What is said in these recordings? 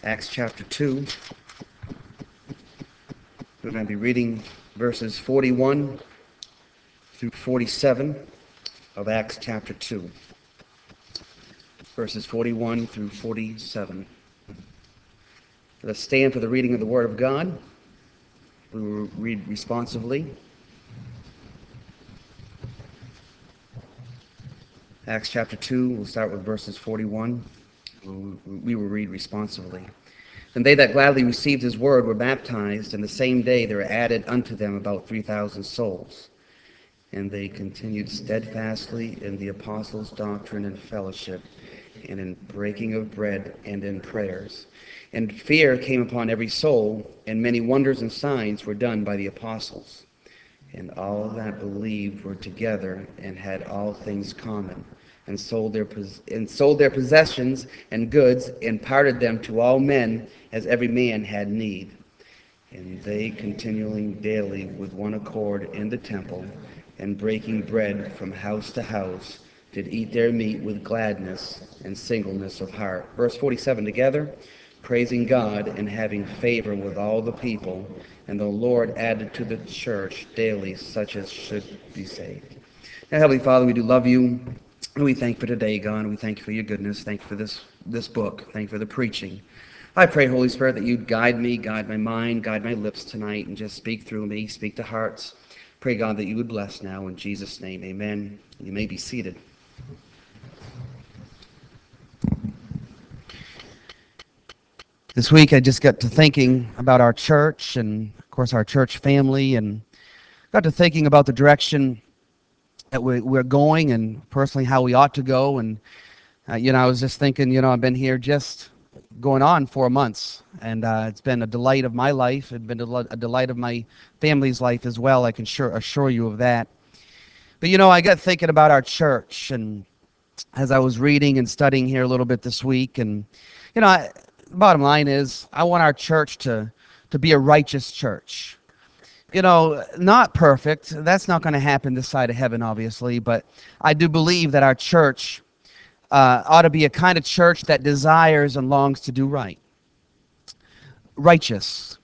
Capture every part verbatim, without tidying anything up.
Acts chapter two. We're going to be reading verses forty-one through forty-seven of Acts chapter two. Verses forty-one through forty-seven. Let's stand for the reading of the Word of God. We will read responsively. Acts chapter two, we'll start with verses forty-one. We will read responsively. And they that gladly received his word were baptized, and the same day there were added unto them about three thousand souls. And they continued steadfastly in the apostles' doctrine and fellowship, and in breaking of bread, and in prayers. And fear came upon every soul, and many wonders and signs were done by the apostles. And all that believed were together, and had all things common, and sold their and sold their possessions and goods, and parted them to all men, as every man had need. And they continuing daily with one accord in the temple, and breaking bread from house to house, did eat their meat with gladness and singleness of heart. Verse forty-seven together, praising God and having favor with all the people, and the Lord added to the church daily such as should be saved. Now, Heavenly Father, we do love you, and we thank you for today, God, and we thank you for your goodness. Thank you for this, this book. Thank you for the preaching. I pray, Holy Spirit, that you'd guide me, guide my mind, guide my lips tonight, and just speak through me, speak to hearts. Pray, God, that you would bless now. In Jesus' name, amen. You may be seated. This week I just got to thinking about our church and, of course, our church family, and got to thinking about the direction that we're going and personally how we ought to go. And, uh, you know, I was just thinking, you know, I've been here just going on four months, and uh, it's been a delight of my life. It's been a delight of my family's life as well. I can sure assure you of that. But, you know, I got thinking about our church, and as I was reading and studying here a little bit this week, and, you know, I, the bottom line is I want our church to, to be a righteous church. You know, not perfect. That's not going to happen this side of heaven, obviously, but I do believe that our church uh, ought to be a kind of church that desires and longs to do right. Righteous.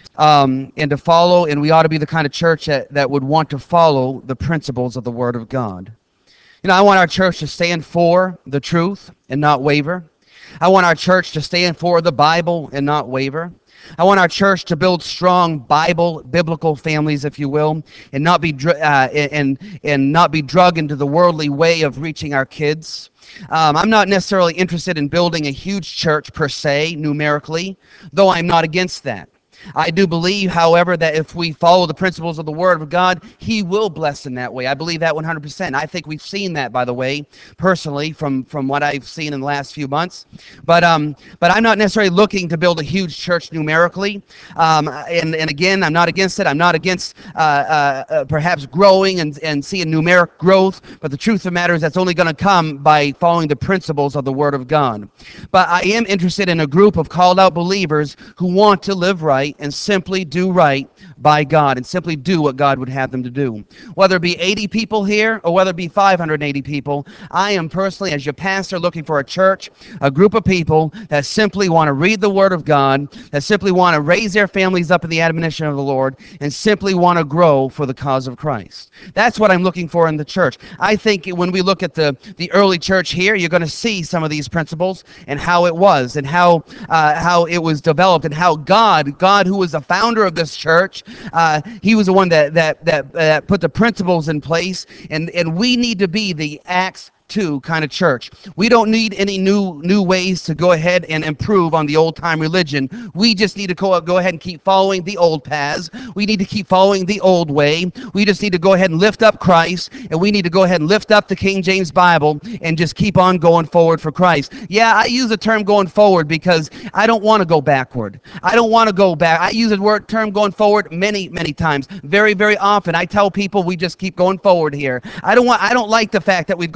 Um, and to follow, and we ought to be the kind of church that, that would want to follow the principles of the Word of God. You know, I want our church to stand for the truth and not waver. I want our church to stand for the Bible and not waver. I want our church to build strong Bible, biblical families, if you will, and not be uh, and and not be drugged into the worldly way of reaching our kids. Um, I'm not necessarily interested in building a huge church per se, numerically, though I'm not against that. I do believe, however, that if we follow the principles of the Word of God, He will bless in that way. I believe that one hundred percent. I think we've seen that, by the way, personally, from, from what I've seen in the last few months. But um, but I'm not necessarily looking to build a huge church numerically. Um, and, and again, I'm not against it. I'm not against uh, uh, uh, perhaps growing and, and seeing numeric growth. But the truth of the matter is that's only going to come by following the principles of the Word of God. But I am interested in a group of called out believers who want to live right and simply do right by God and simply do what God would have them to do. Whether it be eighty people here or whether it be five hundred eighty people, I am personally, as your pastor, looking for a church, a group of people that simply want to read the Word of God, that simply want to raise their families up in the admonition of the Lord, and simply want to grow for the cause of Christ. That's what I'm looking for in the church. I think when we look at the, the early church here, you're going to see some of these principles and how it was and how uh, how it was developed and how God, God who was the founder of this church, uh, he was the one that that that, that put the principles in place, and and we need to be the Acts two kind of church. We don't need any new new ways to go ahead and improve on the old time religion. We just need to go, go ahead and keep following the old paths. We need to keep following the old way. We just need to go ahead and lift up Christ, and we need to go ahead and lift up the King James Bible and just keep on going forward for Christ. Yeah, I use the term going forward because I don't want to go backward. I don't want to go back. I use the word term going forward many, many times. Very, very often. I tell people we just keep going forward here. I don't want I don't like the fact that we go back.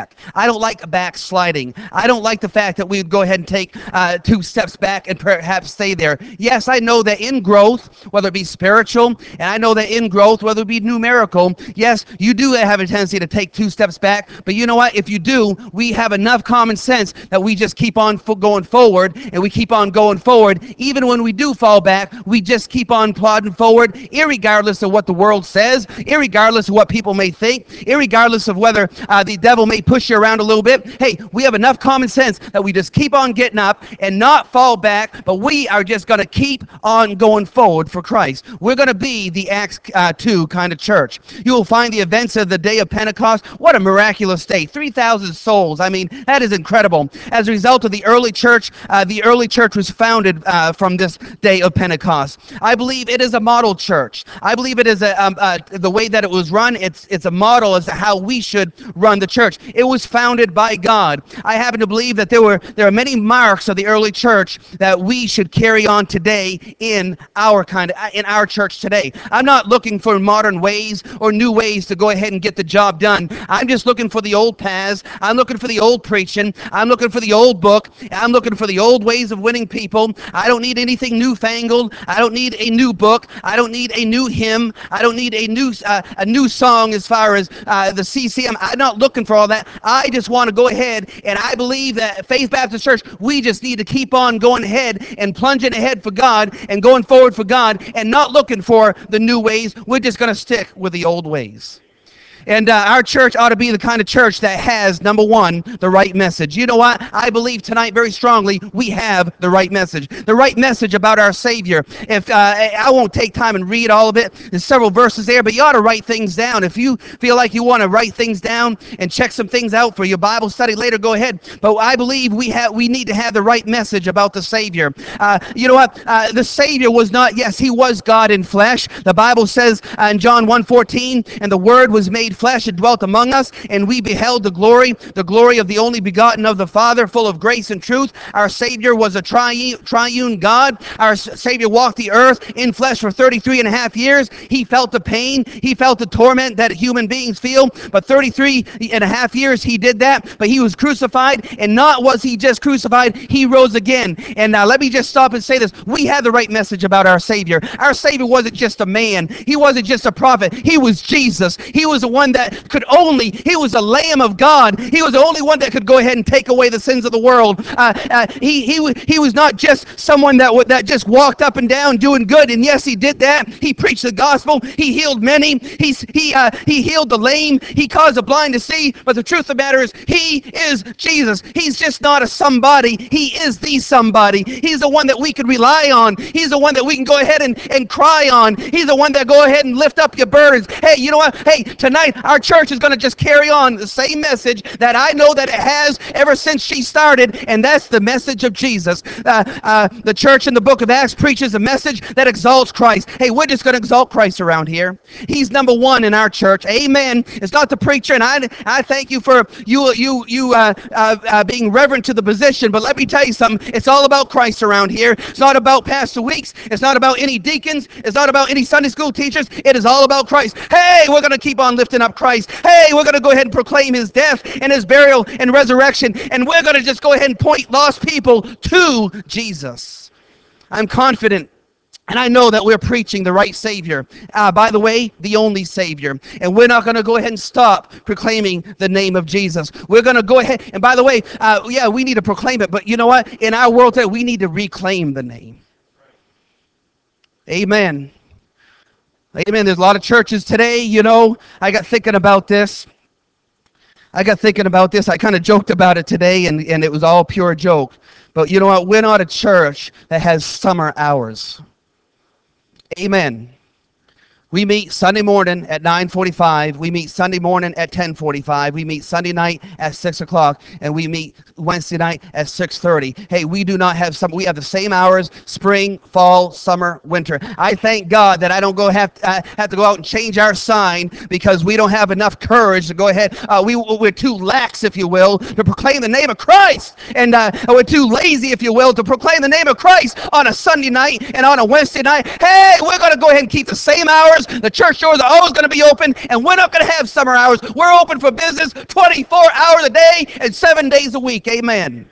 back. I don't like backsliding. I don't like the fact that we would go ahead and take uh, two steps back and perhaps stay there. Yes, I know that in growth, whether it be spiritual, and I know that in growth, whether it be numerical, yes, you do have a tendency to take two steps back. But you know what? If you do, we have enough common sense that we just keep on fo- going forward, and we keep on going forward. Even when we do fall back, we just keep on plodding forward, irregardless of what the world says, irregardless of what people may think, irregardless of whether uh, the devil may push you around a little bit. Hey, we have enough common sense that we just keep on getting up and not fall back, but we are just going to keep on going forward for Christ. We're going to be the Acts uh, two kind of church. You will find the events of the day of Pentecost. What a miraculous day. three thousand souls. I mean, that is incredible. As a result of the early church, uh, the early church was founded uh, from this day of Pentecost. I believe it is a model church. I believe it is a, um, uh, the way that it was run, it's, it's a model as to how we should run the church. It was founded by God. I happen to believe that there were there are many marks of the early church that we should carry on today in our kind of, in our church today. I'm not looking for modern ways or new ways to go ahead and get the job done. I'm just looking for the old paths. I'm looking for the old preaching. I'm looking for the old book. I'm looking for the old ways of winning people. I don't need anything newfangled. I don't need a new book. I don't need a new hymn. I don't need a new uh, a new song as far as uh, the C C M. I'm not looking for all that. I just want to go ahead, and I believe that Faith Baptist Church, we just need to keep on going ahead and plunging ahead for God and going forward for God and not looking for the new ways. We're just going to stick with the old ways. And uh, our church ought to be the kind of church that has, number one, the right message. You know what? I believe tonight very strongly we have the right message. The right message about our Savior. If uh, I won't take time and read all of it. There's several verses there, but you ought to write things down. If you feel like you want to write things down and check some things out for your Bible study later, go ahead. But I believe we have we need to have the right message about the Savior. Uh, you know what? Uh, the Savior was not, yes, he was God in flesh. The Bible says uh, in John one fourteen, and the Word was made flesh and dwelt among us, and we beheld the glory, the glory of the only begotten of the Father, full of grace and truth. Our Savior was a triune, triune God. Our Savior walked the earth in flesh for thirty-three and a half years. He felt the pain. He felt the torment that human beings feel. But thirty-three and a half years he did that. But he was crucified, and not was he just crucified, he rose again. And now let me just stop and say this. We have the right message about our Savior. Our Savior wasn't just a man. He wasn't just a prophet. He was Jesus. He was the one that could only, he was the Lamb of God. He was the only one that could go ahead and take away the sins of the world. Uh, uh, he, he, he was not just someone that, w- that just walked up and down doing good. And yes, he did that. He preached the gospel. He healed many. He's, he, uh, he healed the lame. He caused the blind to see. But the truth of the matter is, he is Jesus. He's just not a somebody. He is the somebody. He's the one that we can rely on. He's the one that we can go ahead and, and cry on. He's the one that go ahead and lift up your burdens. Hey, you know what? Hey, tonight our church is going to just carry on the same message that I know that it has ever since she started, and that's the message of Jesus. Uh, uh, the church in the book of Acts preaches a message that exalts Christ. Hey, we're just going to exalt Christ around here. He's number one in our church. Amen. It's not the preacher, and I I thank you for you you you uh, uh, uh, being reverent to the position, but let me tell you something. It's all about Christ around here. It's not about Pastor Weeks. It's not about any deacons. It's not about any Sunday school teachers. It is all about Christ. Hey, we're going to keep on lifting up Christ. Hey, we're going to go ahead and proclaim his death and his burial and resurrection, and we're going to just go ahead and point lost people to Jesus. I'm confident, and I know that we're preaching the right Savior. Uh, by the way, the only Savior. And we're not going to go ahead and stop proclaiming the name of Jesus. We're going to go ahead, and by the way, uh, yeah, we need to proclaim it, but you know what? In our world today, we need to reclaim the name. Amen. Amen. There's a lot of churches today, you know, I got thinking about this. I got thinking about this. I kind of joked about it today, and, and it was all pure joke. But you know what? We're not a church that has summer hours. Amen. We meet Sunday morning at nine forty-five. We meet Sunday morning at ten forty-five. We meet Sunday night at six o'clock. And we meet Wednesday night at six thirty. Hey, we do not have some, we have the same hours, spring, fall, summer, winter. I thank God that I don't go have, uh, have to go out and change our sign because we don't have enough courage to go ahead. Uh, we, we're too lax, if you will, to proclaim the name of Christ. And uh, we're too lazy, if you will, to proclaim the name of Christ on a Sunday night and on a Wednesday night. Hey, we're going to go ahead and keep the same hours hours. The church doors are always going to be open, and we're not going to have summer hours. We're open for business twenty-four hours a day and seven days a week. Amen.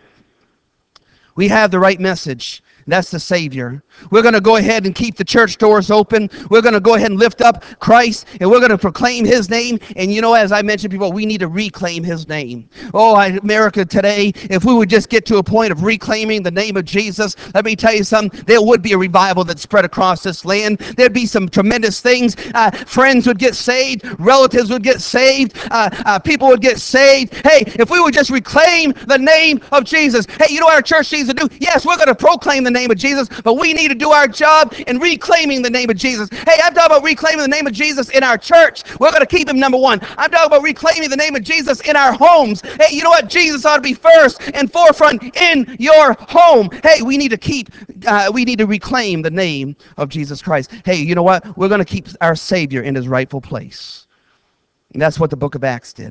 We have the right message. That's the Savior. We're going to go ahead and keep the church doors open. We're going to go ahead and lift up Christ, and we're going to proclaim his name. And you know, as I mentioned before, we need to reclaim his name. Oh, I, America today, if we would just get to a point of reclaiming the name of Jesus, let me tell you something, there would be a revival that spread across this land. There'd be some tremendous things. Uh, friends would get saved. Relatives would get saved. Uh, uh, people would get saved. Hey, if we would just reclaim the name of Jesus. Hey, you know what our church needs to do? Yes, we're going to proclaim the name of Jesus, but we need to do our job in reclaiming the name of Jesus. Hey, I'm talking about reclaiming the name of Jesus in our church. We're going to keep him number one. I'm talking about reclaiming the name of Jesus in our homes. Hey, you know what? Jesus ought to be first and forefront in your home. Hey, we need to keep, uh, we need to reclaim the name of Jesus Christ. Hey, you know what? We're going to keep our Savior in his rightful place. And that's what the book of Acts did.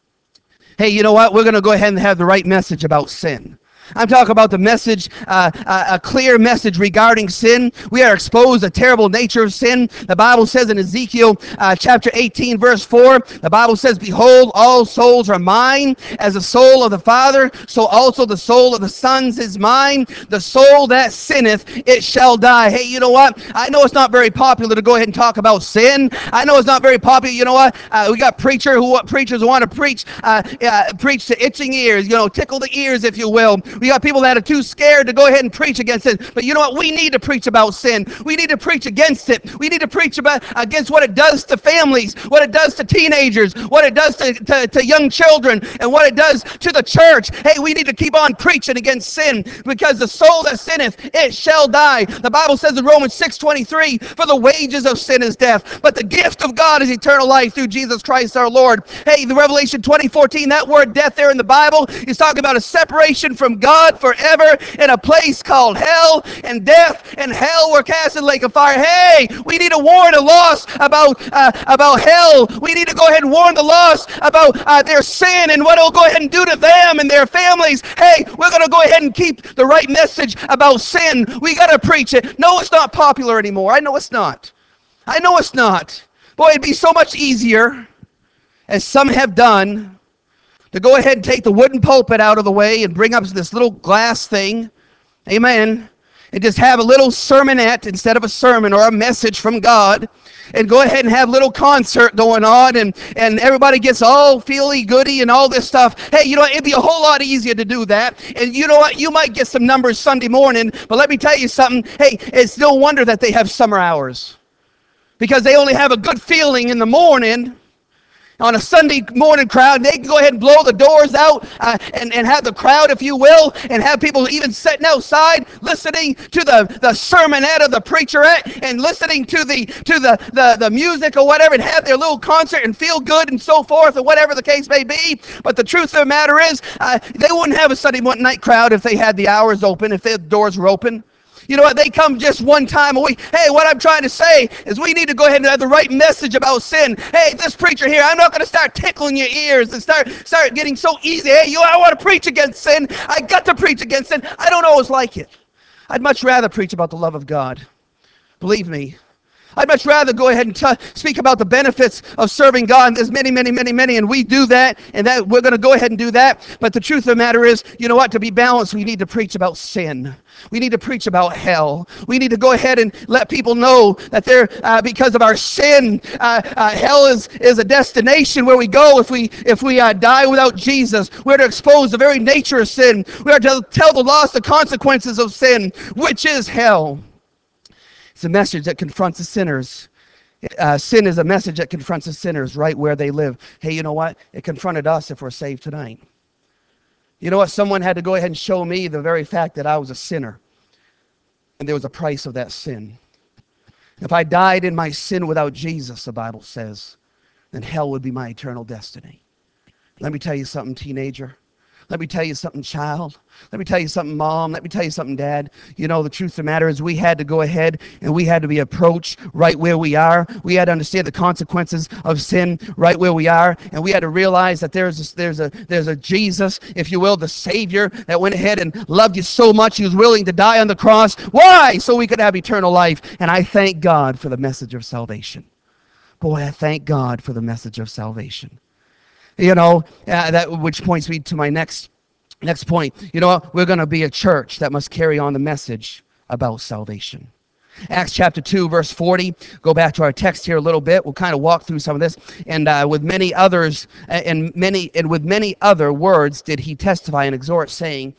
Hey, you know what? We're going to go ahead and have the right message about sin. I'm talking about the message, uh, uh, a clear message regarding sin. We are exposed to the terrible nature of sin. The Bible says in Ezekiel uh, chapter eighteen, verse four, the Bible says, "Behold, all souls are mine. As the soul of the Father, so also the soul of the sons is mine. The soul that sinneth, it shall die." Hey, you know what? I know it's not very popular to go ahead and talk about sin. I know it's not very popular. You know what? Uh, we got preacher who preachers who want to preach, uh, uh, preach to itching ears. You know, tickle the ears, if you will. We got people that are too scared to go ahead and preach against it. But you know what? We need to preach about sin. We need to preach against it. We need to preach about against what it does to families, what it does to teenagers, what it does to, to, to young children, and what it does to the church. Hey, we need to keep on preaching against sin, because the soul that sinneth, it shall die. The Bible says in Romans six twenty-three, "For the wages of sin is death, but the gift of God is eternal life through Jesus Christ our Lord." Hey, the Revelation twenty fourteen, that word death there in the Bible is talking about a separation from God forever in a place called hell, and death and hell were cast in the lake of fire. Hey, we need to warn the lost about uh, about hell. We need to go ahead and warn the lost about uh, their sin and what it'll go ahead and do to them and their families. Hey, we're going to go ahead and keep the right message about sin. We got to preach it. No, it's not popular anymore. I know it's not. I know it's not. Boy, it'd be so much easier, as some have done, to go ahead and take the wooden pulpit out of the way and bring up this little glass thing, amen, and just have a little sermonette instead of a sermon or a message from God, and go ahead and have a little concert going on, and, and everybody gets all feely-goody and all this stuff. Hey, you know, it'd be a whole lot easier to do that, and you know what? You might get some numbers Sunday morning, but let me tell you something. Hey, it's no wonder that they have summer hours, because they only have a good feeling in the morning. On a Sunday morning crowd, they can go ahead and blow the doors out uh, and, and have the crowd, if you will, and have people even sitting outside listening to the, the sermonette of the preacherette and listening to the to the, the, the music or whatever, and have their little concert and feel good and so forth, or whatever the case may be. But the truth of the matter is, uh, they wouldn't have a Sunday night crowd if they had the hours open, if the doors were open. You know what? They come just one time a week. Hey, what I'm trying to say is we need to go ahead and have the right message about sin. Hey, this preacher here, I'm not going to start tickling your ears and start start getting so easy. Hey, you, I want to preach against sin. I got to preach against sin. I don't always like it. I'd much rather preach about the love of God. Believe me. I'd much rather go ahead and t- speak about the benefits of serving God. And there's many, many, many, many, and we do that, and that we're going to go ahead and do that. But the truth of the matter is, you know what? To be balanced, we need to preach about sin. We need to preach about hell. We need to go ahead and let people know that they're, uh, because of our sin, uh, uh, hell is, is a destination where we go if we if we uh, die without Jesus. We're to expose the very nature of sin. We are to tell the lost the consequences of sin, which is hell. It's a message that confronts the sinners. Uh, sin is a message that confronts the sinners right where they live. Hey, you know what? It confronted us if we're saved tonight. You know what? Someone had to go ahead and show me the very fact that I was a sinner. And there was a price of that sin. If I died in my sin without Jesus, the Bible says, then hell would be my eternal destiny. Let me tell you something, teenager. Let me tell you something, child. Let me tell you something, mom. Let me tell you something, dad. You know, the truth of the matter is we had to go ahead and we had to be approached right where we are. We had to understand the consequences of sin right where we are. And we had to realize that there's a, there's a, there's a Jesus, if you will, the Savior that went ahead and loved you so much he was willing to die on the cross. Why? So we could have eternal life. And I thank God for the message of salvation. Boy, I thank God for the message of salvation. You know, uh, that which points me to my next next point. You know what? We're going to be a church that must carry on the message about salvation. Acts chapter two, verse forty. Go back to our text here a little bit. We'll kind of walk through some of this. And uh, with many others, uh, and many, and with many other words, did he testify and exhort, saying,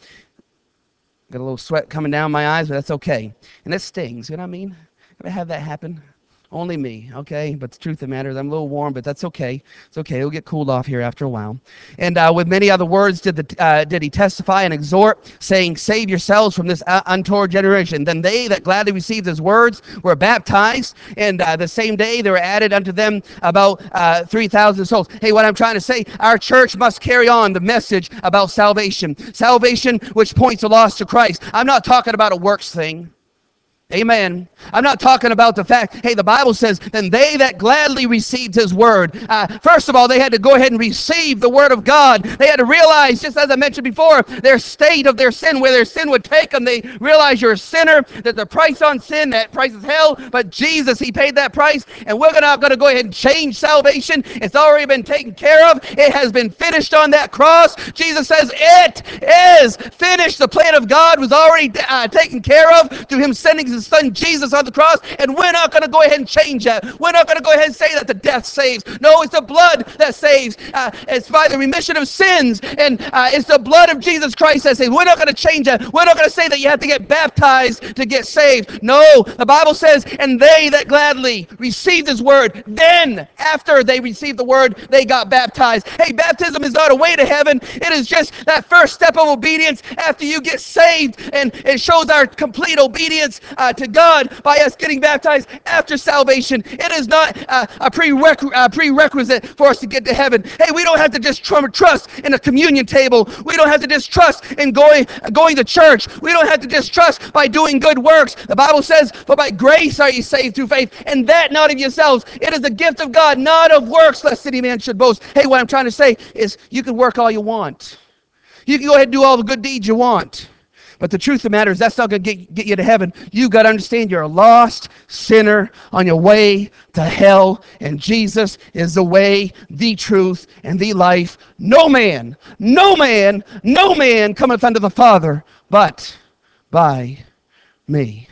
"Got a little sweat coming down my eyes, but that's okay." And it stings. You know what I mean? Ever have that happen? Only me, okay? But the truth of the matter is I'm a little warm, but that's okay. It's okay. It'll get cooled off here after a while. And uh, with many other words did the uh, did he testify and exhort, saying, "Save yourselves from this uh, untoward generation." Then they that gladly received his words were baptized, and uh, the same day there were added unto them about uh, three thousand souls. Hey, what I'm trying to say, our church must carry on the message about salvation. Salvation which points the lost to Christ. I'm not talking about a works thing. Amen. I'm not talking about the fact, hey, the Bible says, then they that gladly received his word. Uh, first of all, they had to go ahead and receive the word of God. They had to realize, just as I mentioned before, their state of their sin, where their sin would take them. They realize you're a sinner, that the price on sin, that price is hell, but Jesus, he paid that price, and we're not going to go ahead and change salvation. It's already been taken care of. It has been finished on that cross. Jesus says, it is finished. The plan of God was already uh, taken care of through him sending his son Jesus on the cross, and we're not going to go ahead and change that. We're not going to go ahead and say that the death saves. No, it's the blood that saves. Uh, it's by the remission of sins, and uh, it's the blood of Jesus Christ that saves. We're not going to change that. We're not going to say that you have to get baptized to get saved. No, the Bible says, and they that gladly received his word, then after they received the word, they got baptized. Hey, baptism is not a way to heaven. It is just that first step of obedience after you get saved, and it shows our complete obedience uh, to God by us getting baptized after salvation. It is not uh, a prereq- uh, prerequisite for us to get to heaven. Hey, we don't have to just tr- trust in a communion table. We don't have to just trust in going, going to church. We don't have to just trust by doing good works. The Bible says, "For by grace are ye saved through faith, and that not of yourselves. It is the gift of God, not of works, lest any man should boast." Hey, what I'm trying to say is you can work all you want. You can go ahead and do all the good deeds you want. But the truth of the matter is that's not going to get, get you to heaven. You've got to understand you're a lost sinner on your way to hell, and Jesus is the way, the truth, and the life. No man, no man, no man cometh unto the Father but by me.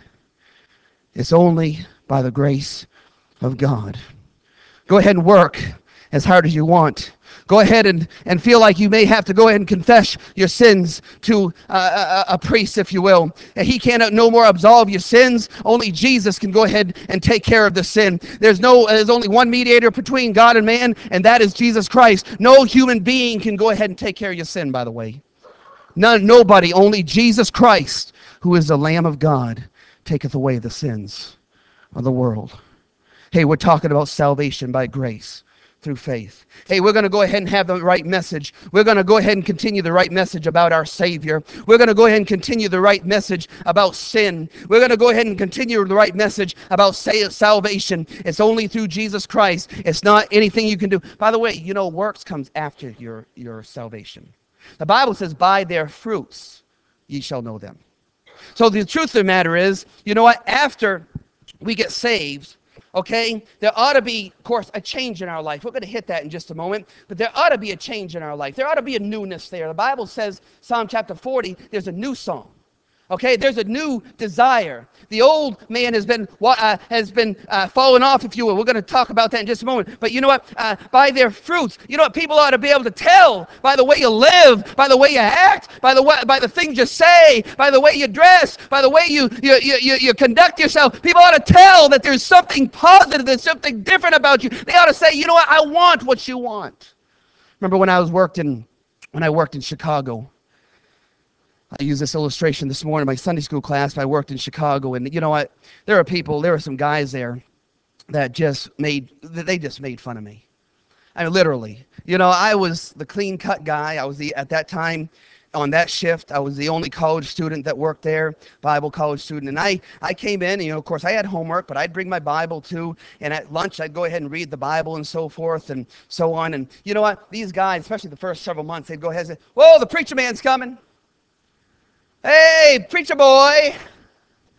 It's only by the grace of God. Go ahead and work as hard as you want. Go ahead and, and feel like you may have to go ahead and confess your sins to uh, a, a priest, if you will. And he cannot no more absolve your sins. Only Jesus can go ahead and take care of the sin. There's no, there's only one mediator between God and man, and that is Jesus Christ. No human being can go ahead and take care of your sin, by the way. None, nobody, only Jesus Christ, who is the Lamb of God, taketh away the sins of the world. Hey, we're talking about salvation by grace through faith. Hey, we're going to go ahead and have the right message. We're going to go ahead and continue the right message about our Savior. We're going to go ahead and continue the right message about sin. We're going to go ahead and continue the right message about salvation. It's only through Jesus Christ. It's not anything you can do. By the way, you know, works comes after your, your salvation. The Bible says, "By their fruits ye shall know them." So the truth of the matter is, you know what? After we get saved, okay, there ought to be, of course, a change in our life. We're going to hit that in just a moment, but there ought to be a change in our life. There ought to be a newness there. The Bible says, Psalm chapter forty, there's a new song. Okay, there's a new desire. The old man has been uh, has been uh, fallen off, if you will. We're going to talk about that in just a moment. But you know what? Uh, by their fruits, you know what? People ought to be able to tell by the way you live, by the way you act, by the way, by the things you say, by the way you dress, by the way you you you you, you conduct yourself. People ought to tell that there's something positive, there's something different about you. They ought to say, you know what? I want what you want. Remember when I was worked in when I worked in Chicago. I used this illustration this morning in my Sunday school class. I worked in Chicago, and you know what? There are people, there are some guys there that just made, they just made fun of me. I mean, literally. You know, I was the clean-cut guy. I was the, at that time, on that shift, I was the only college student that worked there, Bible college student. And I, I came in, and, you know, of course, I had homework, but I'd bring my Bible too. And at lunch, I'd go ahead and read the Bible and so forth and so on. And you know what? These guys, especially the first several months, they'd go ahead and say, "Whoa, the preacher man's coming. Hey, preacher boy."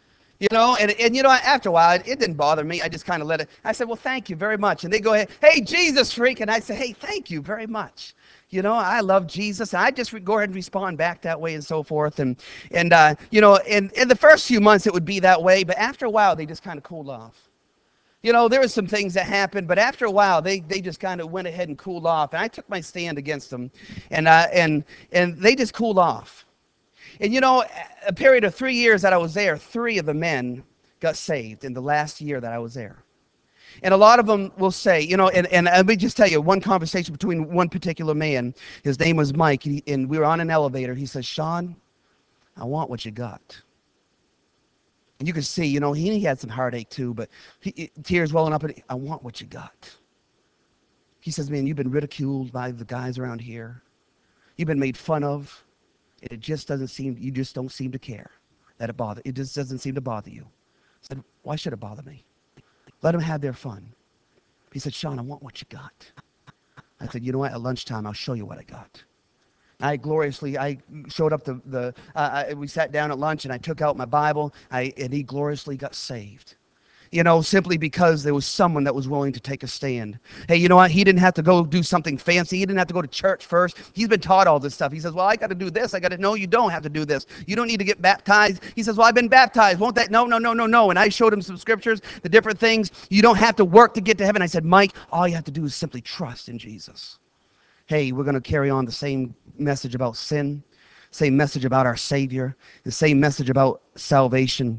You know, and, and you know, after a while, it, it didn't bother me. I just kind of let it. I said, well, thank you very much. And they go ahead, hey, Jesus freak. And I say, hey, thank you very much. You know, I love Jesus. And I just re- go ahead and respond back that way and so forth. And, and uh, you know, in, in the first few months, it would be that way. But after a while, they just kind of cooled off. You know, there were some things that happened, but after a while, they, they just kind of went ahead and cooled off. And I took my stand against them. And, uh, and, and they just cooled off. And you know, a period of three years that I was there, three of the men got saved in the last year that I was there. And a lot of them will say, you know, and, and let me just tell you one conversation between one particular man. His name was Mike, and, he, and we were on an elevator. He says, Sean, I want what you got. And you could see, you know, he, he had some heartache too, but he, tears welling up. And I want what you got. He says, man, you've been ridiculed by the guys around here. You've been made fun of. It just doesn't seem, you just don't seem to care that it bother. It just doesn't seem to bother you. I said, why should it bother me? Let them have their fun. He said, Sean, I want what you got. I said, you know what? At lunchtime, I'll show you what I got. I gloriously, I showed up the, the uh, I, we sat down at lunch and I took out my Bible I, and he gloriously got saved. You know, simply because there was someone that was willing to take a stand. Hey, you know what? He didn't have to go do something fancy. He didn't have to go to church first. He's been taught all this stuff. He says, well, I got to do this. I got to, no, you don't have to do this. You don't need to get baptized. He says, well, I've been baptized. Won't that? No, no, no, no, no. And I showed him some scriptures, the different things. You don't have to work to get to heaven. I said, Mike, all you have to do is simply trust in Jesus. Hey, we're going to carry on the same message about sin, same message about our Savior, the same message about salvation.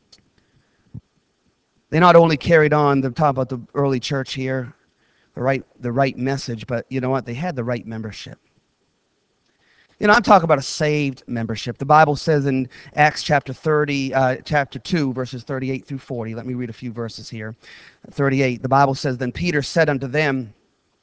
They not only carried on the talk about the early church here, the right, the right message, but you know what? They had the right membership. You know, I'm talking about a saved membership. The Bible says in Acts chapter thirty, uh, chapter two, verses thirty-eight through forty. Let me read a few verses here. thirty-eight, the Bible says, then Peter said unto them,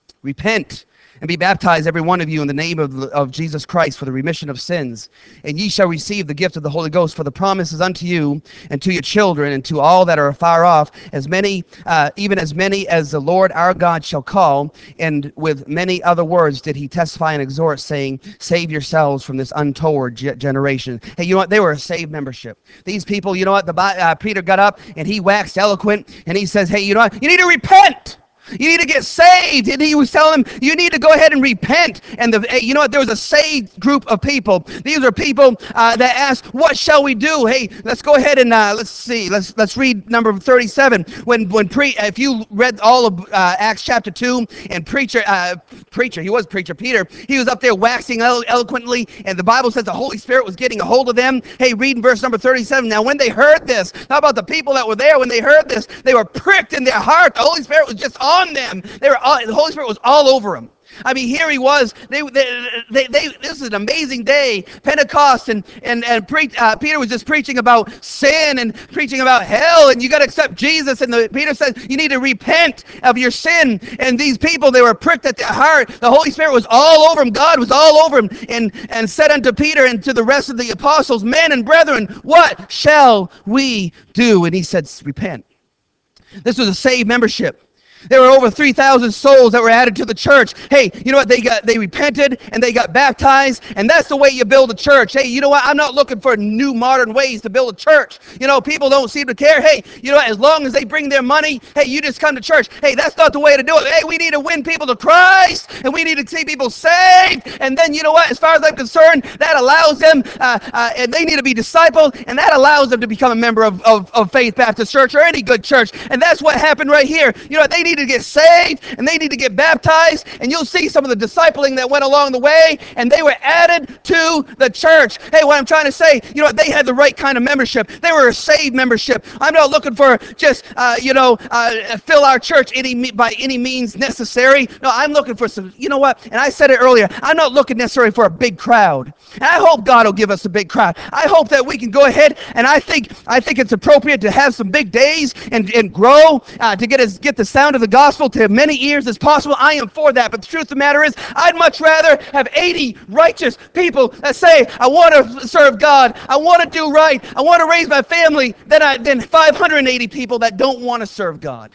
repent and be baptized every one of you in the name of, of Jesus Christ for the remission of sins. And ye shall receive the gift of the Holy Ghost, for the promise is unto you and to your children and to all that are afar off, as many, uh, even as many as the Lord our God shall call. And with many other words did he testify and exhort, saying, save yourselves from this untoward generation. Hey, you know what? They were a saved membership. These people, you know what? The uh, Peter got up and he waxed eloquent and he says, hey, you know what? You need to repent. You need to get saved. And he was telling them, you need to go ahead and repent. And the, you know what? There was a saved group of people. These are people uh, that asked, what shall we do? Hey, let's go ahead and uh, let's see. Let's let's read number thirty-seven. When when pre, if you read all of uh, Acts chapter two, and preacher, uh, preacher, he was preacher Peter. He was up there waxing elo- eloquently, and the Bible says the Holy Spirit was getting a hold of them. Hey, read in verse number thirty-seven. Now, when they heard this, how about the people that were there? When they heard this, they were pricked in their heart. The Holy Spirit was just on on them. They were all, the Holy Spirit was all over them. I mean, here he was. They, they, they, they this is an amazing day, Pentecost, and and and pre, uh, Peter was just preaching about sin and preaching about hell, and you got to accept Jesus. And the, Peter said, you need to repent of your sin. And these people, they were pricked at their heart. The Holy Spirit was all over them. God was all over them, and and said unto Peter and to the rest of the apostles, men and brethren, what shall we do? And he said, repent. This was a saved membership. There were over three thousand souls that were added to the church. Hey, you know what? They got they repented and they got baptized, and that's the way you build a church. Hey, you know what? I'm not looking for new modern ways to build a church. You know, people don't seem to care. Hey, you know what? As long as they bring their money, hey, you just come to church. Hey, that's not the way to do it. Hey, we need to win people to Christ, and we need to see people saved. And then, you know what? As far as I'm concerned, that allows them, uh, uh, and they need to be discipled, and that allows them to become a member of, of, of Faith Baptist Church or any good church. And that's what happened right here. You know, they need to get saved and they need to get baptized, and you'll see some of the discipling that went along the way, and they were added to the church. Hey, what I'm trying to say, you know, they had the right kind of membership. They were a saved membership. I'm not looking for just, uh, you know, uh, fill our church any by any means necessary. No, I'm looking for some, you know what, and I said it earlier, I'm not looking necessarily for a big crowd. And I hope God will give us a big crowd. I hope that we can go ahead, and I think I think it's appropriate to have some big days and, and grow, uh, to get us get the sound of the gospel to as many ears as possible. I am for that. But the truth of the matter is, I'd much rather have eighty righteous people that say, I want to serve God, I want to do right, I want to raise my family, than, I, than five hundred eighty people that don't want to serve God.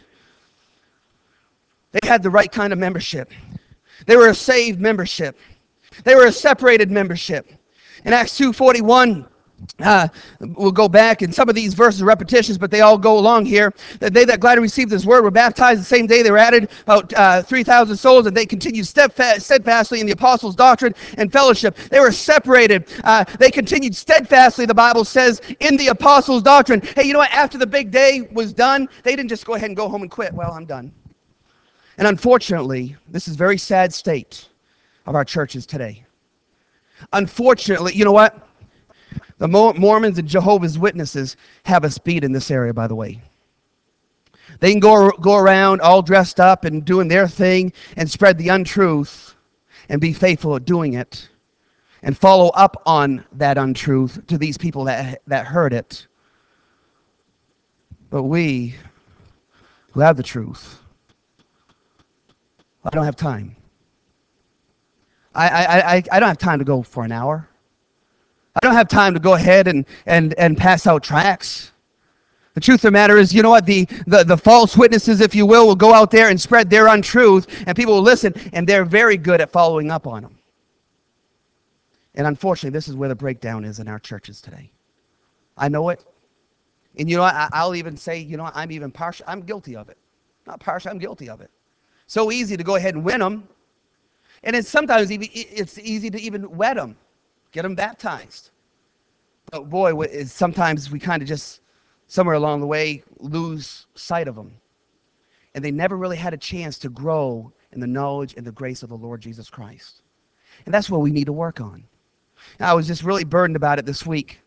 They had the right kind of membership. They were a saved membership. They were a separated membership. In Acts two forty-one, Uh, we'll go back, and some of these verses are repetitions, but they all go along here. That they that gladly received this word were baptized the same day. They were added about uh, three thousand souls, and they continued steadfast, steadfastly in the apostles' doctrine and fellowship. They were separated. Uh, they continued steadfastly, the Bible says, in the apostles' doctrine. Hey, you know what? After the big day was done, they didn't just go ahead and go home and quit. Well, I'm done. And unfortunately, this is a very sad state of our churches today. Unfortunately, you know what? The Mormons and Jehovah's Witnesses have us beat in this area, by the way. They can go, go around all dressed up and doing their thing and spread the untruth and be faithful at doing it and follow up on that untruth to these people that, that heard it. But we who have the truth, I don't have time. I, I, I, I don't have time to go for an hour. I don't have time to go ahead and, and, and pass out tracts. The truth of the matter is, you know what, the, the, the false witnesses, if you will, will go out there and spread their untruth, and people will listen, and they're very good at following up on them. And unfortunately, this is where the breakdown is in our churches today. I know it. And you know what, I, I'll even say, you know, I'm even partial. I'm guilty of it. Not partial, I'm guilty of it. So easy to go ahead and win them. And it's sometimes even, it's easy to even wed them. Get them baptized. But boy, sometimes we kind of just, somewhere along the way, lose sight of them. And they never really had a chance to grow in the knowledge and the grace of the Lord Jesus Christ. And that's what we need to work on. I was just really burdened about it this week.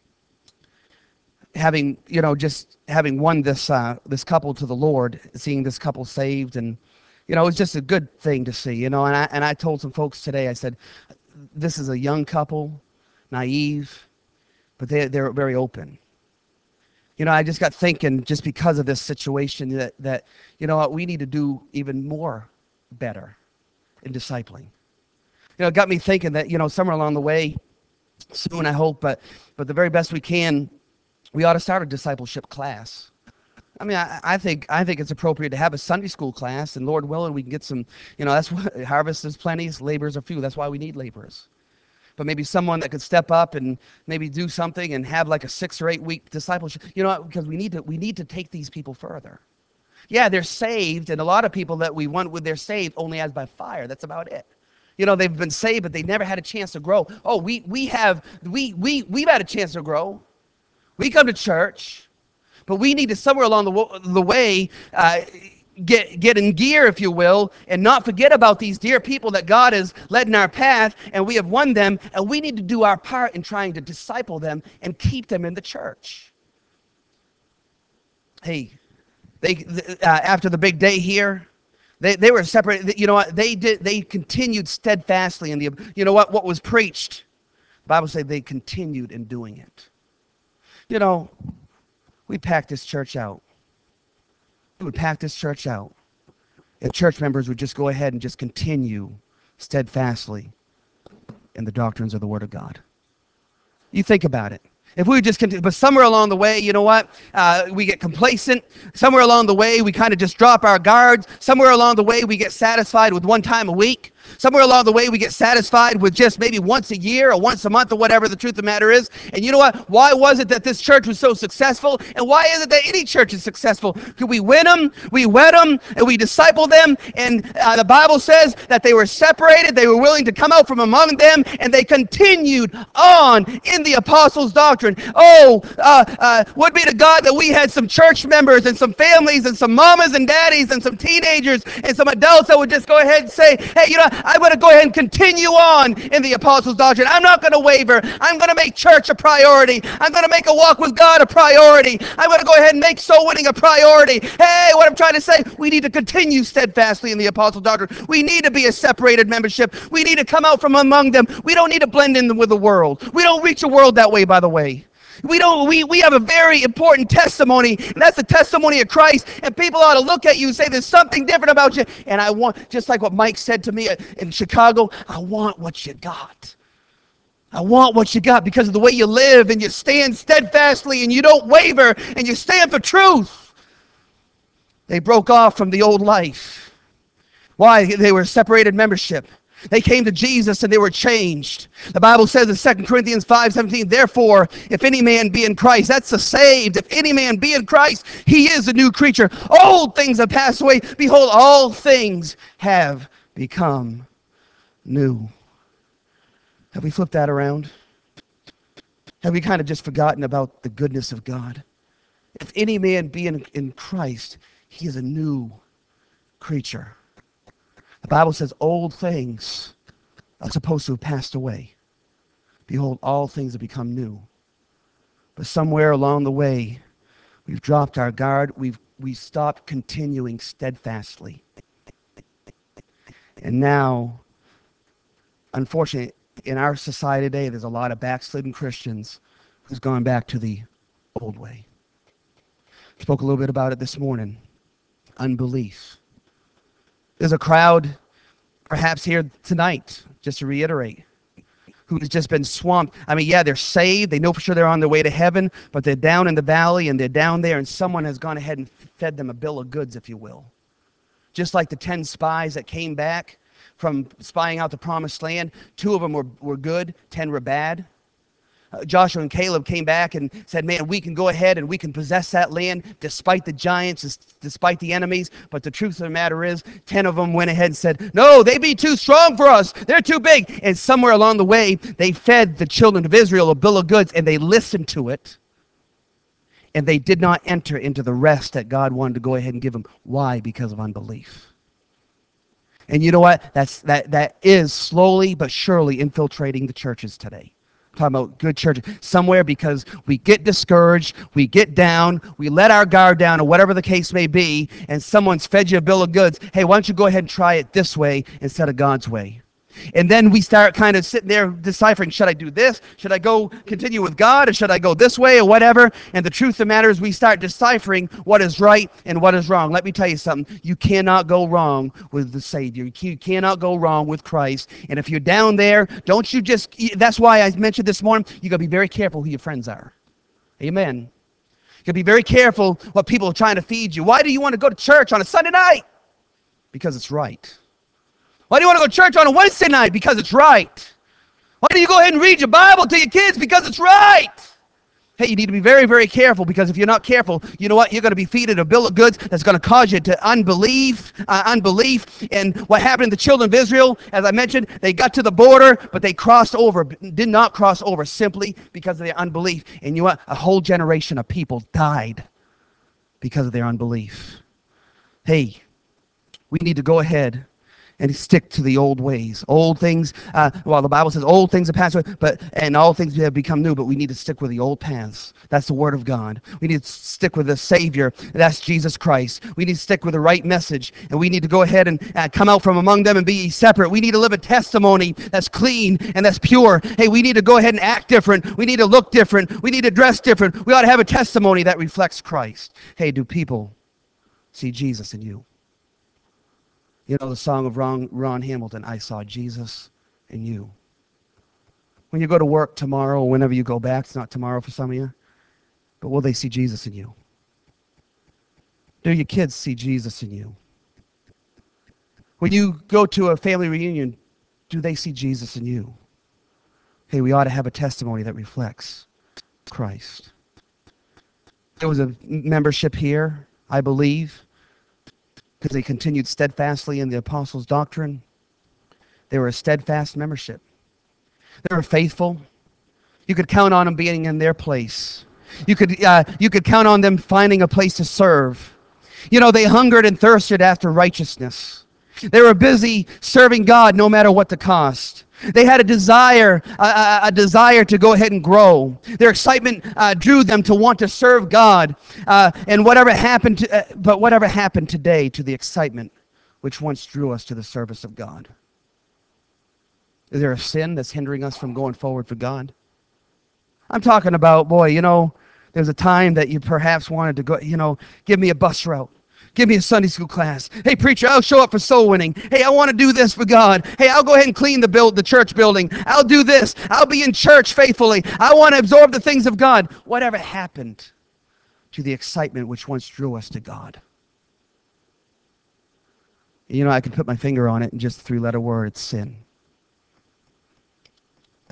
Having, you know, just having won this, uh, this couple to the Lord, seeing this couple saved, and, you know, it was just a good thing to see, you know, and I, and I told some folks today, I said, this is a young couple, naive, but they, they're very open. You know, I just got thinking, just because of this situation, that, that you know what, we need to do even more better in discipling. You know, it got me thinking that, you know, somewhere along the way, soon I hope, but, but the very best we can, we ought to start a discipleship class. I mean, I, I think I think it's appropriate to have a Sunday school class, and Lord willing, we can get some, you know, that's what, harvest is plenty, laborers are few. That's why we need laborers. But maybe someone that could step up and maybe do something and have like a six or eight week discipleship, you know, because we need to we need to take these people further. Yeah, they're saved, and a lot of people that we want with they're saved only as by fire. That's about it. You know, they've been saved, but they never had a chance to grow. Oh, we we have we we we've had a chance to grow. We come to church. But we need to, somewhere along the, the way, uh, get, get in gear, if you will, and not forget about these dear people that God has led in our path, and we have won them, and we need to do our part in trying to disciple them and keep them in the church. Hey, they uh, after the big day here, they, they were separated. You know what? They did. They continued steadfastly in the, you know what, what was preached. The Bible says they continued in doing it. You know, we packed this church out. We would pack this church out. And church members would just go ahead and just continue steadfastly in the doctrines of the Word of God. You think about it. If we would just continue, but somewhere along the way, you know what? Uh, we get complacent. Somewhere along the way, we kind of just drop our guards. Somewhere along the way, we get satisfied with one time a week. Somewhere along the way, we get satisfied with just maybe once a year or once a month or whatever the truth of the matter is. And you know what? Why was it that this church was so successful? And why is it that any church is successful? Could we win them? We wed them, and we disciple them. And uh, the Bible says that they were separated. They were willing to come out from among them, and they continued on in the apostles' doctrine. Oh, uh, uh, would be to God that we had some church members and some families and some mamas and daddies and some teenagers and some adults that would just go ahead and say, hey, you know, I'm going to go ahead and continue on in the apostles' doctrine. I'm not going to waver. I'm going to make church a priority. I'm going to make a walk with God a priority. I'm going to go ahead and make soul winning a priority. Hey, what I'm trying to say, we need to continue steadfastly in the apostles' doctrine. We need to be a separated membership. We need to come out from among them. We don't need to blend in with the world. We don't reach the world that way, by the way. We don't. We, we have a very important testimony, and that's the testimony of Christ. And people ought to look at you and say, there's something different about you. And I want, just like what Mike said to me in Chicago, I want what you got. I want what you got because of the way you live, and you stand steadfastly, and you don't waver, and you stand for truth. They broke off from the old life. Why? They were separated membership. They came to Jesus and they were changed. The Bible says in Second Corinthians five seventeen, therefore, if any man be in Christ, that's the saved. If any man be in Christ, he is a new creature. Old things have passed away. Behold, all things have become new. Have we flipped that around? Have we kind of just forgotten about the goodness of God? If any man be in, in Christ, he is a new creature. The Bible says old things are supposed to have passed away. Behold, all things have become new. But somewhere along the way, we've dropped our guard. We've we stopped continuing steadfastly. And now, unfortunately, in our society today, there's a lot of backslidden Christians who's gone back to the old way. Spoke a little bit about it this morning. Unbelief. There's a crowd, perhaps here tonight, just to reiterate, who's just been swamped. I mean, yeah, they're saved. They know for sure they're on their way to heaven, but they're down in the valley and they're down there and someone has gone ahead and fed them a bill of goods, if you will. Just like the ten spies that came back from spying out the promised land. Two of them were, were good, ten were bad. Uh, Joshua and Caleb came back and said, man, we can go ahead and we can possess that land despite the giants, despite the enemies. But the truth of the matter is, ten of them went ahead and said, no, they be too strong for us. They're too big. And somewhere along the way, they fed the children of Israel a bill of goods and they listened to it. And they did not enter into the rest that God wanted to go ahead and give them. Why? Because of unbelief. And you know what? That's, that, that is slowly but surely infiltrating the churches today. I'm talking about good churches. Somewhere because we get discouraged, we get down, we let our guard down, or whatever the case may be, and someone's fed you a bill of goods. Hey, why don't you go ahead and try it this way instead of God's way? And then we start kind of sitting there deciphering, should I do this? Should I go continue with God? Or should I go this way or whatever? And the truth of the matter is we start deciphering what is right and what is wrong. Let me tell you something. You cannot go wrong with the Savior. You cannot go wrong with Christ. And if you're down there, don't you just, that's why I mentioned this morning, you got to be very careful who your friends are. Amen. You got to be very careful what people are trying to feed you. Why do you want to go to church on a Sunday night? Because it's right. Why do you want to go to church on a Wednesday night? Because it's right. Why do you go ahead and read your Bible to your kids? Because it's right. Hey, you need to be very, very careful, because if you're not careful, you know what? You're going to be feeding a bill of goods that's going to cause you to unbelief, uh, unbelief. And what happened to the children of Israel, as I mentioned, they got to the border, but they crossed over, did not cross over simply because of their unbelief. And you know what? A whole generation of people died because of their unbelief. Hey, we need to go ahead and stick to the old ways. Old things, uh, well, the Bible says old things have passed away, but, and all things have become new, but we need to stick with the old paths. That's the Word of God. We need to stick with the Savior. That's Jesus Christ. We need to stick with the right message, and we need to go ahead and uh, come out from among them and be separate. We need to live a testimony that's clean and that's pure. Hey, we need to go ahead and act different. We need to look different. We need to dress different. We ought to have a testimony that reflects Christ. Hey, do people see Jesus in you? You know the song of Ron, Ron Hamilton, I saw Jesus in you. When you go to work tomorrow or whenever you go back, it's not tomorrow for some of you, but will they see Jesus in you? Do your kids see Jesus in you? When you go to a family reunion, do they see Jesus in you? Hey, we ought to have a testimony that reflects Christ. There was a membership here, I believe, because they continued steadfastly in the apostles' doctrine. They were a steadfast membership. They were faithful. You could count on them being in their place. You could, uh, you could count on them finding a place to serve. You know, they hungered and thirsted after righteousness. They were busy serving God no matter what the cost. They had a desire, a, a desire to go ahead and grow. Their excitement uh, drew them to want to serve God. Uh, and whatever happened, to, uh, but whatever happened today to the excitement which once drew us to the service of God? Is there a sin that's hindering us from going forward for God? I'm talking about, boy, you know, there's a time that you perhaps wanted to go, you know, give me a bus route. Give me a Sunday school class. Hey, preacher, I'll show up for soul winning. Hey, I want to do this for God. Hey, I'll go ahead and clean the build, the church building. I'll do this. I'll be in church faithfully. I want to absorb the things of God. Whatever happened to the excitement which once drew us to God? You know, I can put my finger on it in just a three-letter word. It's sin.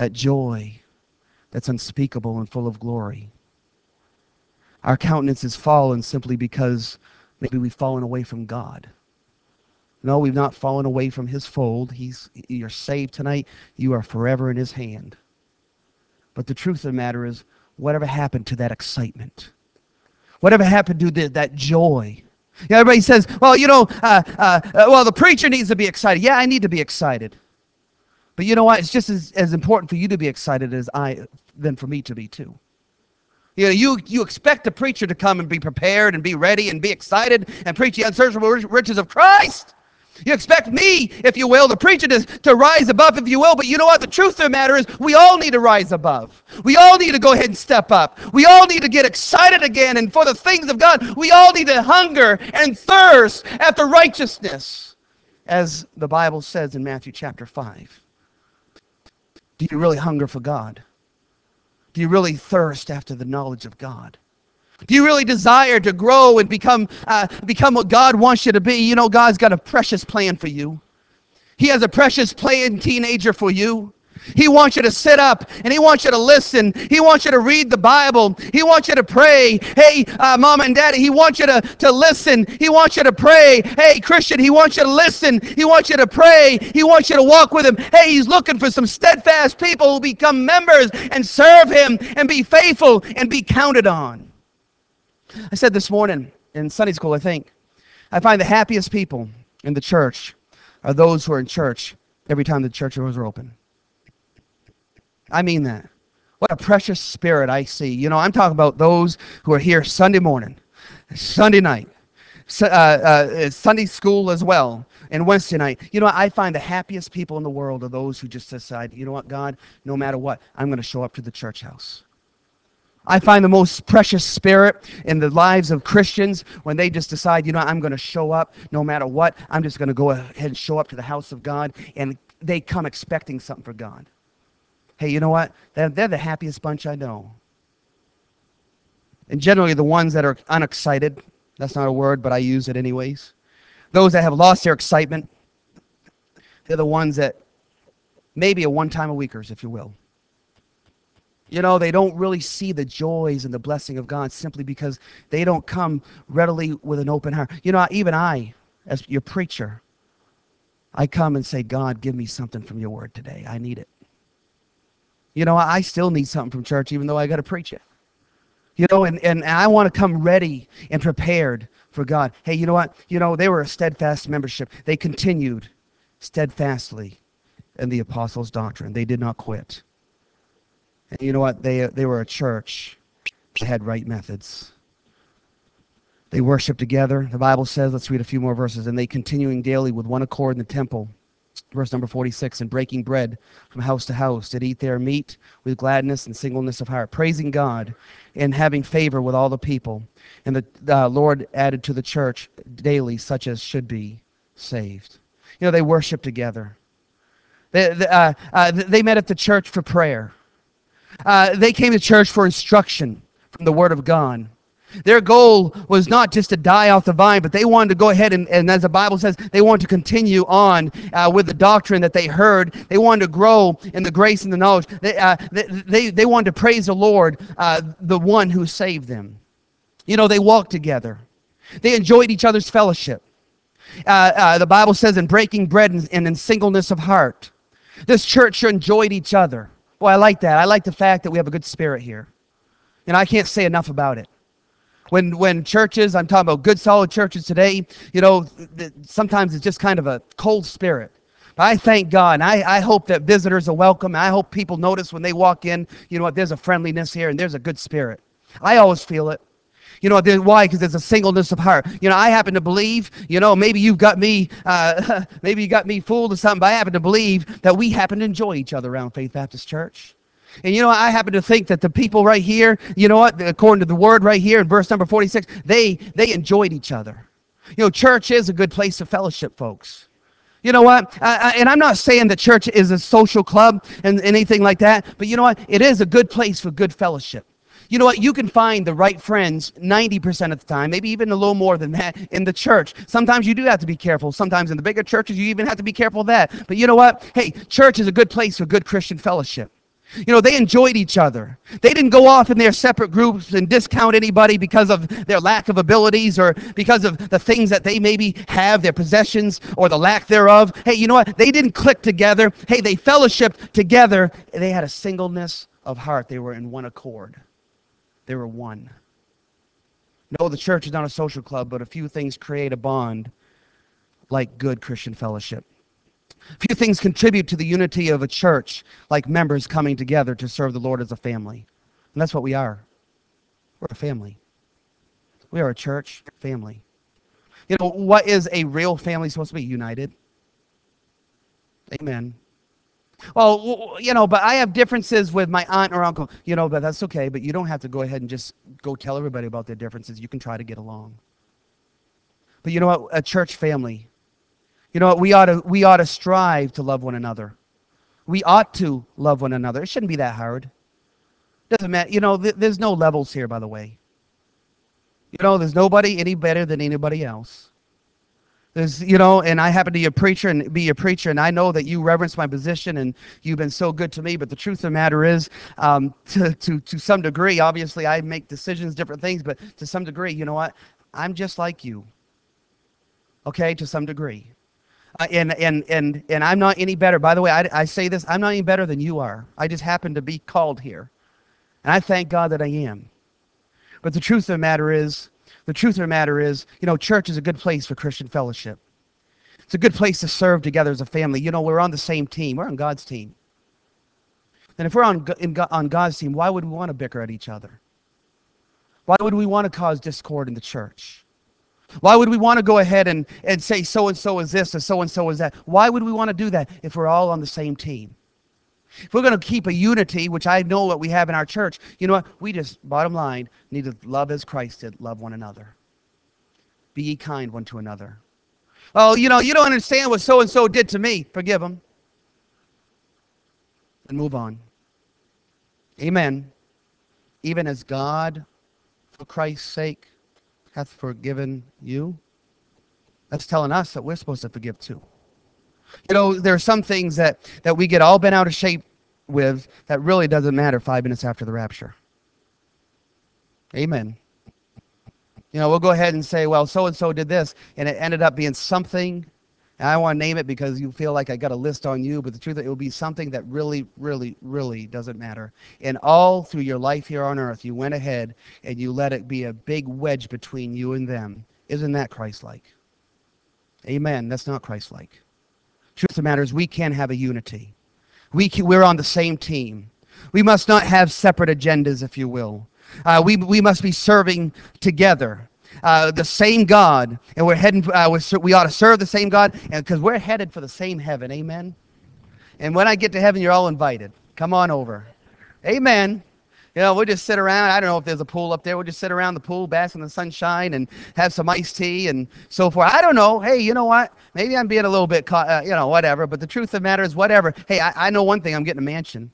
that joy that's unspeakable and full of glory. Our countenance is fallen simply because maybe we've fallen away from God. No, we've not fallen away from his fold. He's, you're saved tonight. You are forever in his hand. But the truth of the matter is, whatever happened to that excitement? Whatever happened to the, that joy? Yeah, everybody says, well, you know, uh, uh, uh, well, the preacher needs to be excited. Yeah, I need to be excited. But you know what? It's just as, as important for you to be excited as I than for me to be too. You know, you, you expect the preacher to come and be prepared and be ready and be excited and preach the unsearchable riches of Christ. You expect me, if you will, the preacher to, to rise above, if you will. But you know what? The truth of the matter is we all need to rise above. We all need to go ahead and step up. We all need to get excited again. And for the things of God, we all need to hunger and thirst after righteousness, as the Bible says in Matthew chapter five. Do you really hunger for God? Do you really thirst after the knowledge of God? Do you really desire to grow and become uh, become what God wants you to be? You know, God's got a precious plan for you. He has a precious plan, teenager, for you. He wants you to sit up and he wants you to listen. He wants you to read the Bible. He wants you to pray. Hey, uh, mom and daddy, he wants you to, to listen. He wants you to pray. Hey, Christian, he wants you to listen. He wants you to pray. He wants you to walk with him. Hey, he's looking for some steadfast people who become members and serve him and be faithful and be counted on. I said this morning in Sunday school, I think, I find the happiest people in the church are those who are in church every time the church doors are open. I mean that. What a precious spirit I see. You know, I'm talking about those who are here Sunday morning, Sunday night, uh, uh, Sunday school as well, and Wednesday night. You know, I find the happiest people in the world are those who just decide, you know what, God, no matter what, I'm going to show up to the church house. I find the most precious spirit in the lives of Christians when they just decide, you know, I'm going to show up no matter what. I'm just going to go ahead and show up to the house of God, and they come expecting something for God. Hey, you know what? They're, they're the happiest bunch I know. And generally the ones that are unexcited, that's not a word, but I use it anyways. Those that have lost their excitement, they're the ones that maybe are one-time-a-weekers, if you will. You know, they don't really see the joys and the blessing of God simply because they don't come readily with an open heart. You know, even I, as your preacher, I come and say, God, give me something from your word today. I need it. You know, I still need something from church even though I got to preach it. You know, and, and I want to come ready and prepared for God. Hey, you know what? You know, they were a steadfast membership. They continued steadfastly in the apostles' doctrine. They did not quit. And you know what? They, they were a church that had right methods. They worshiped together. The Bible says, let's read a few more verses, and they continuing daily with one accord in the temple. Verse number forty-six, and breaking bread from house to house, did eat their meat with gladness and singleness of heart, praising God and having favor with all the people. And the uh, Lord added to the church daily such as should be saved. You know, they worshiped together. They, they, uh, uh, they met at the church for prayer. Uh, they came to church for instruction from the Word of God. Their goal was not just to die off the vine, but they wanted to go ahead and, and as the Bible says, they wanted to continue on uh, with the doctrine that they heard. They wanted to grow in the grace and the knowledge. They, uh, they, they, they wanted to praise the Lord, uh, the one who saved them. You know, they walked together. They enjoyed each other's fellowship. Uh, uh, the Bible says in breaking bread and, and in singleness of heart. This church enjoyed each other. Boy, I like that. I like the fact that we have a good spirit here. And I can't say enough about it. When when churches, I'm talking about good, solid churches today, you know, th- sometimes it's just kind of a cold spirit. But I thank God, and I, I hope that visitors are welcome. And I hope people notice when they walk in, you know what, there's a friendliness here and there's a good spirit. I always feel it. You know, why? Because there's a singleness of heart. You know, I happen to believe, you know, maybe you've got me, uh, maybe you got me fooled or something, but I happen to believe that we happen to enjoy each other around Faith Baptist Church. And you know, I happen to think that the people right here, you know what, according to the word right here in verse number forty-six, they, they enjoyed each other. You know, church is a good place of fellowship, folks. You know what? I, I, and I'm not saying that church is a social club and anything like that, but you know what? It is a good place for good fellowship. You know what? You can find the right friends ninety percent of the time, maybe even a little more than that in the church. Sometimes you do have to be careful. Sometimes in the bigger churches, you even have to be careful of that. But you know what? Hey, church is a good place for good Christian fellowship. You know, they enjoyed each other. They didn't go off in their separate groups and discount anybody because of their lack of abilities or because of the things that they maybe have, their possessions or the lack thereof. Hey, you know what? They didn't click together. Hey, they fellowshiped together. They had a singleness of heart. They were in one accord. They were one. No, the church is not a social club, but a few things create a bond like good Christian fellowship. Few things contribute to the unity of a church like members coming together to serve the Lord as a family. And that's what we are. We're a family. We are a church family. You know, what is a real family supposed to be? United. Amen. Well, you know, but I have differences with my aunt or uncle. You know, but that's okay. But you don't have to go ahead and just go tell everybody about their differences. You can try to get along. But you know what? A church family. You know what? We ought to, we ought to strive to love one another. We ought to love one another. It shouldn't be that hard. Doesn't matter. You know, th- there's no levels here, by the way. You know, there's nobody any better than anybody else. There's, you know, and I happen to be a preacher and be a preacher, and I know that you reverence my position and you've been so good to me. But the truth of the matter is, um, to, to, to some degree, obviously I make decisions, different things, but to some degree, you know what? I'm just like you. Okay, to some degree. Uh, and, and, and, and I'm not any better. By the way, I, I say this, I'm not any better than you are. I just happen to be called here. And I thank God that I am. But the truth of the matter is, the truth of the matter is, you know, church is a good place for Christian fellowship. It's a good place to serve together as a family. You know, we're on the same team. We're on God's team. And if we're on, in, on God's team, why would we want to bicker at each other? Why would we want to cause discord in the church? Why would we want to go ahead and, and say so-and-so is this and so-and-so is that? Why would we want to do that if we're all on the same team? If we're going to keep a unity, which I know what we have in our church, you know what? We just, bottom line, need to love as Christ did, love one another. Be ye kind one to another. Oh, you know, you don't understand what so-and-so did to me. Forgive them. And move on. Amen. Even as God, for Christ's sake, hath forgiven you. That's telling us that we're supposed to forgive too. You know, there are some things that, that we get all bent out of shape with that really doesn't matter five minutes after the rapture. Amen. You know, we'll go ahead and say, well, so-and-so did this, and it ended up being something, and I want to name it because you feel like I got a list on you, but the truth is it will be something that really, really, really doesn't matter. And all through your life here on earth, you went ahead and you let it be a big wedge between you and them. Isn't that Christ-like? Amen. That's not Christ-like. Truth of the matter is we can have a unity. We can, we're on the same team. We must not have separate agendas, if you will. Uh, we, we must be serving together. Uh, the same God, and we're heading. Uh, we're, we ought to serve the same God, and because we're headed for the same heaven. Amen. And when I get to heaven, you're all invited. Come on over. Amen. You know, we'll just sit around. I don't know if there's a pool up there. We'll just sit around the pool, bask in the sunshine, and have some iced tea and so forth. I don't know. Hey, you know what? Maybe I'm being a little bit, caught, uh, you know, whatever. But the truth of the matter is, whatever. Hey, I, I know one thing. I'm getting a mansion.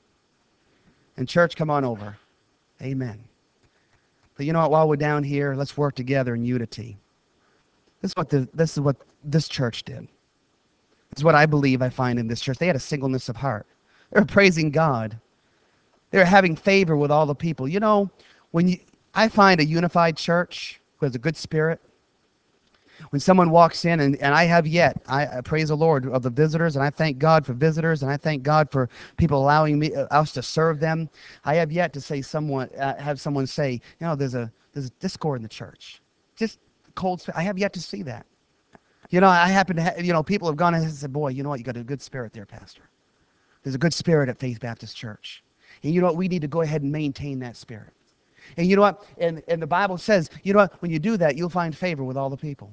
And church, come on over. Amen. But you know what? While we're down here, let's work together in unity. This is what the, this is what this church did. This is what I believe I find in this church. They had a singleness of heart. They were praising God. They were having favor with all the people. You know, when you, I find a unified church who has a good spirit, when someone walks in, and, and I have yet, I, I praise the Lord of the visitors, and I thank God for visitors, and I thank God for people allowing me, uh, us to serve them. I have yet to say someone, uh, have someone say, you know, there's a there's a discord in the church. Just cold spirit. I have yet to see that. You know, I happen to, have, you know, people have gone and said, boy, you know what, you got a good spirit there, Pastor. There's a good spirit at Faith Baptist Church. And you know what, we need to go ahead and maintain that spirit. And you know what, and, and the Bible says, you know what, when you do that, you'll find favor with all the people.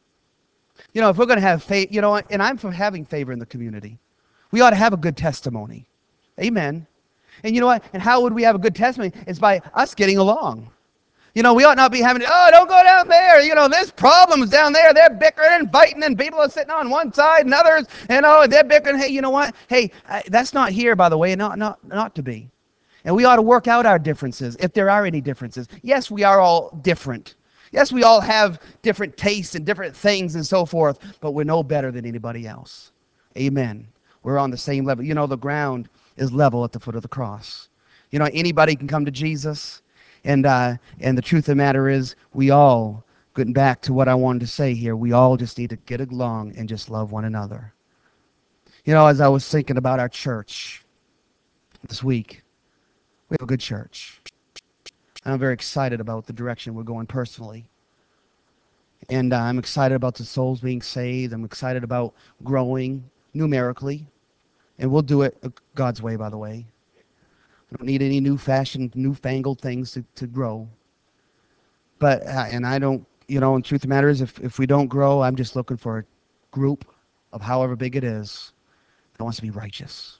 You know, if we're going to have faith, you know, and I'm for having favor in the community. We ought to have a good testimony. Amen. And you know what? And how would we have a good testimony? It's by us getting along. You know, we ought not be having, oh, don't go down there. You know, there's problems down there. They're bickering and fighting, and people are sitting on one side and others, you know, they're bickering. Hey, you know what? Hey, I, that's not here, by the way, not, not, not to be. And we ought to work out our differences, if there are any differences. Yes, we are all different. Yes, we all have different tastes and different things and so forth, but we're no better than anybody else. Amen. We're on the same level. You know, the ground, is level at the foot of the cross. You know, anybody can come to Jesus, and uh, and the truth of the matter is, we all, getting back to what I wanted to say here, we all just need to get along and just love one another. You know, as I was thinking about our church this week, we have a good church. I'm very excited about the direction we're going personally. And uh, I'm excited about the souls being saved. I'm excited about growing numerically. And we'll do it God's way, by the way. We don't need any new fashioned, newfangled things to, to grow. But, uh, and I don't, you know, and truth of the matter is, if, if we don't grow, I'm just looking for a group of however big it is that wants to be righteous.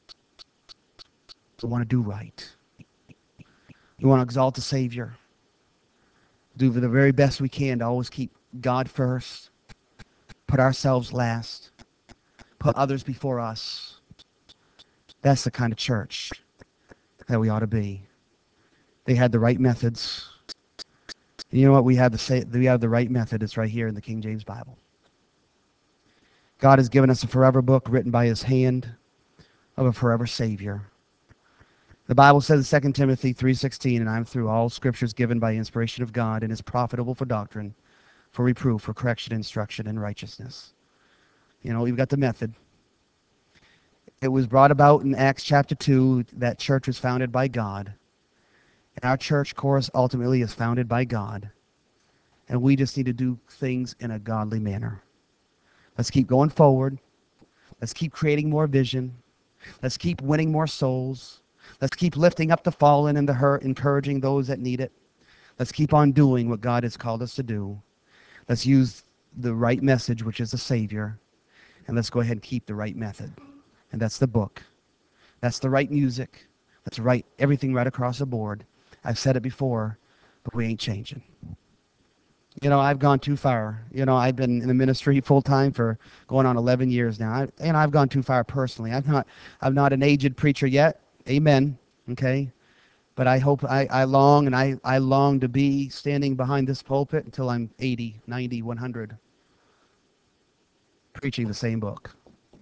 We want to do right. We want to exalt the Savior. Do the very best we can to always keep God first, put ourselves last, put others before us. That's the kind of church that we ought to be. They had the right methods. And you know what? We have the say, we have the right method. It's right here in the King James Bible. God has given us a forever book written by his hand of a forever Savior. The Bible says in Second Timothy three sixteen, and I'm through, all scriptures given by inspiration of God and is profitable for doctrine, for reproof, for correction, instruction, and righteousness. You know, we've got the method. It was brought about in Acts chapter two. That church was founded by God. And our church, of course, ultimately is founded by God. And we just need to do things in a godly manner. Let's keep going forward. Let's keep creating more vision. Let's keep winning more souls. Let's keep lifting up the fallen and the hurt, encouraging those that need it. Let's keep on doing what God has called us to do. Let's use the right message, which is the Savior. And let's go ahead and keep the right method. And that's the book. That's the right music. Let's write everything right across the board. I've said it before, but we ain't changing. You know, I've gone too far. You know, I've been in the ministry full time for going on eleven years now. I, and I've gone too far personally. I'm not, I'm not an aged preacher yet. Amen. Okay. But I hope, I, I long, and I, I long to be standing behind this pulpit until I'm eighty, ninety, one hundred, preaching the same book.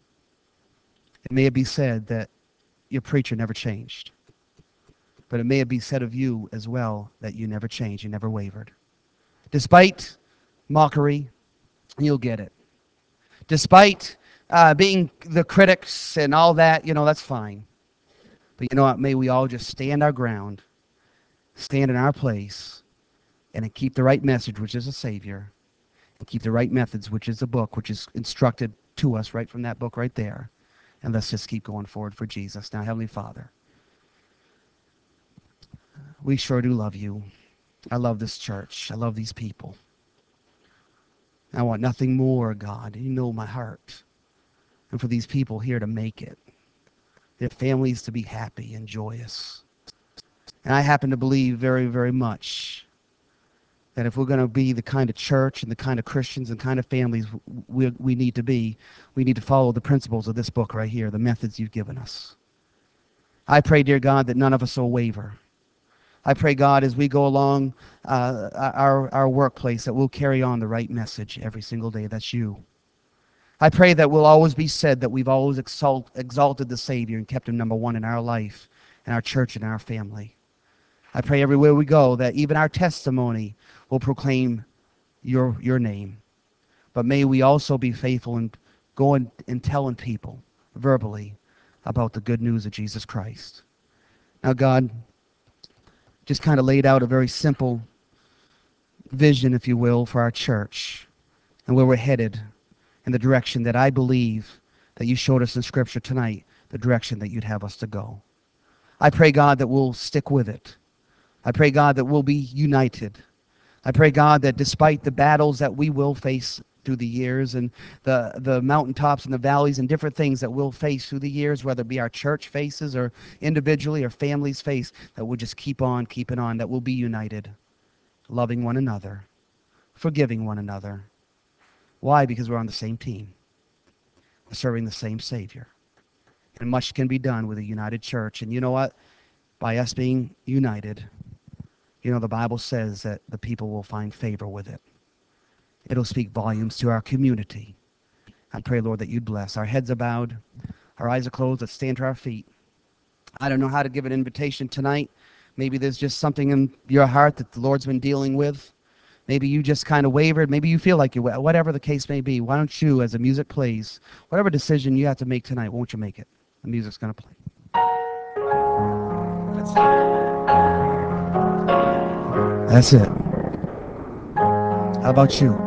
It may be said that your preacher never changed. But it may be said of you as well that you never changed, you never wavered. Despite mockery, you'll get it. Despite uh, being the critics and all that, you know, that's fine. But you know what? May we all just stand our ground, stand in our place, and keep the right message, which is a Savior, and keep the right methods, which is a book, which is instructed to us right from that book right there. And let's just keep going forward for Jesus. Now, Heavenly Father, we sure do love you. I love this church. I love these people. I want nothing more, God. You know my heart. And for these people here to make it. Their families to be happy and joyous. And I happen to believe very, very much that if we're going to be the kind of church and the kind of Christians and kind of families we, we need to be, we need to follow the principles of this book right here, the methods you've given us. I pray, dear God, that none of us will waver. I pray, God, as we go along uh, our, our workplace, that we'll carry on the right message every single day. That's you. I pray that we'll always be said that we've always exalt, exalted the Savior and kept him number one in our life, in our church, and our family. I pray everywhere we go that even our testimony will proclaim your, your name. But may we also be faithful in going and telling people verbally about the good news of Jesus Christ. Now, God, just kind of laid out a very simple vision, if you will, for our church and where we're headed in the direction that I believe that you showed us in Scripture tonight, the direction that you'd have us to go. I pray, God, that we'll stick with it. I pray, God, that we'll be united. I pray, God, that despite the battles that we will face through the years and the, the mountaintops and the valleys and different things that we'll face through the years, whether it be our church faces or individually or families face, that we'll just keep on keeping on, that we'll be united, loving one another, forgiving one another. Why? Because we're on the same team. We're serving the same Savior. And much can be done with a united church. And you know what? By us being united, you know, the Bible says that the people will find favor with it. It'll speak volumes to our community. I pray, Lord, that you'd bless. Our heads are bowed, our eyes are closed. Let's stand to our feet. I don't know how to give an invitation tonight. Maybe there's just something in your heart that the Lord's been dealing with. Maybe you just kind of wavered. Maybe you feel like you, whatever the case may be. Why don't you, as the music plays, whatever decision you have to make tonight, won't you make it? The music's going to play. That's it. That's it. How about you?